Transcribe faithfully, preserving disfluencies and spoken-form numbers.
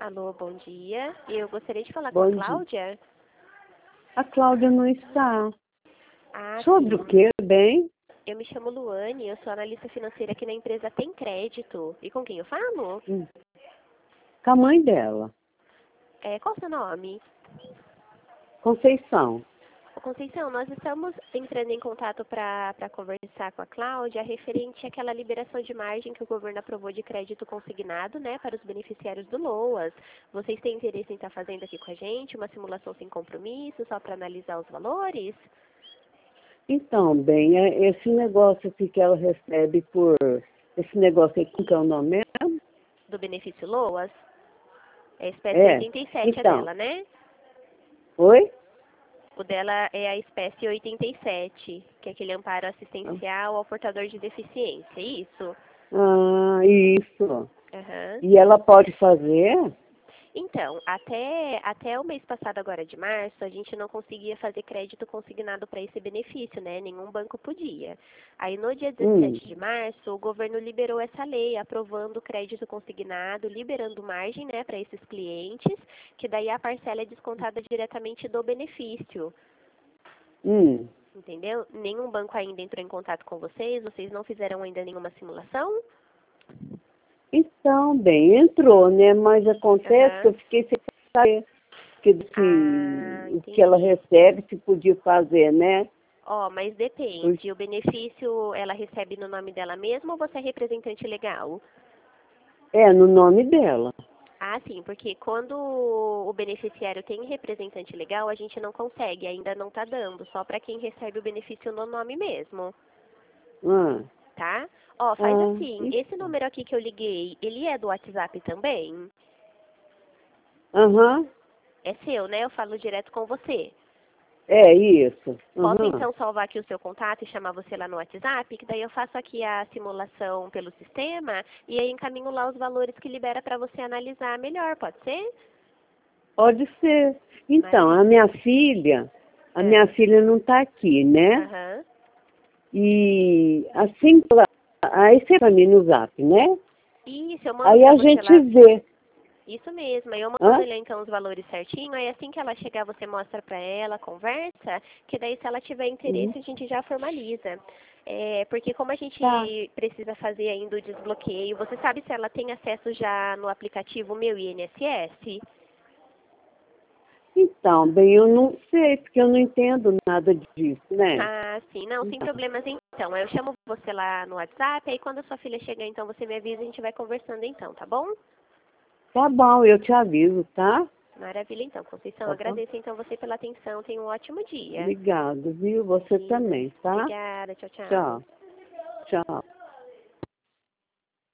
Alô, bom dia. Eu gostaria de falar com Bom a dia. Cláudia. A Cláudia não está. Ah, Sobre sim. o quê, bem? Eu me chamo Luane, eu sou analista financeira aqui na empresa Tem Crédito. E com quem eu falo? Hum. Com a mãe dela, É, qual o seu nome? Conceição. Ô, Conceição, nós estamos entrando em contato para conversar com a Cláudia referente àquela liberação de margem que o governo aprovou de crédito consignado, né, para os beneficiários do LOAS. Vocês têm interesse em estar fazendo aqui com a gente uma simulação sem compromisso, só para analisar os valores? Então, bem, é esse negócio aqui que ela recebe por... Esse negócio aqui, que é o nome mesmo? Do benefício LOAS? É a espécie É. oitenta e sete a Então. dela, né? Oi? O dela é a espécie oitenta e sete, que é aquele amparo assistencial ao portador de deficiência, é isso? Ah, isso. Aham. E ela pode fazer? Então, até, até o mês passado, agora de março, a gente não conseguia fazer crédito consignado para esse benefício, né? Nenhum banco podia. Aí, no dia Hum. dezessete de março, o governo liberou essa lei, aprovando o crédito consignado, liberando margem, né, para esses clientes, que daí a parcela é descontada diretamente do benefício. Hum. Entendeu? Nenhum banco ainda entrou em contato com vocês, vocês não fizeram ainda nenhuma simulação? Então, bem, entrou, né? Mas acontece que Aham. eu fiquei sem saber que, Ah, que, o que ela entendi. recebe, se podia fazer, né? Ó, mas depende. O benefício ela recebe no nome dela mesma ou você é representante legal? É, no nome dela. Ah, sim, porque quando o beneficiário tem representante legal, a gente não consegue, ainda não tá dando, só para quem recebe o benefício no nome mesmo, Ah, tá? Ó, faz ah, assim, esse isso. número aqui que eu liguei, ele é do WhatsApp também? Aham, É seu, né? Eu falo direto com você. é isso. Posso Aham. então salvar aqui o seu contato e chamar você lá no WhatsApp, que daí eu faço aqui a simulação pelo sistema e aí encaminho lá os valores que libera para você analisar melhor, pode ser? Pode ser. Então, a Maravilha. minha filha, a minha É. filha não está aqui, né? Aham. E assim que ela. Aí você para mim no zap, né? Isso, eu mando Aí para a você gente lá. vê. Isso mesmo, aí eu mando Hã? ele então os valores certinho, aí assim que ela chegar você mostra para ela, conversa, que daí se ela tiver Uhum. interesse a gente já formaliza. É, porque como a Tá. gente precisa fazer ainda o desbloqueio, você sabe se ela tem acesso já no aplicativo Meu I N S S? Então, bem, eu não sei, porque eu não entendo nada disso, né? Ah, sim, não, sem Então, problemas então. Eu chamo você lá no WhatsApp, aí quando a sua filha chegar então você me avisa e a gente vai conversando então, tá bom? tá bom, eu te aviso, tá? Maravilha então, Conceição, Tá bom? agradeço então você pela atenção, tenha um ótimo dia. Obrigado, viu? Você Imagina. também, tá? Obrigada, tchau, tchau. Tchau. Tchau.